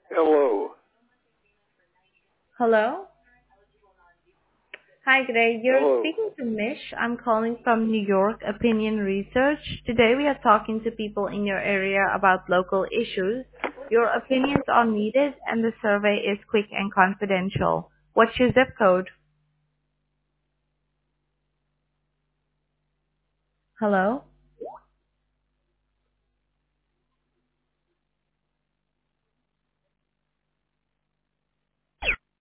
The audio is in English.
Hello. Hello? Hi, good day. You're Hello. speaking to Mish. I'm calling from New York Opinion Research. Today we are talking to people in your area about local issues. Your opinions are needed and the survey is quick and confidential. What's your zip code? Hello?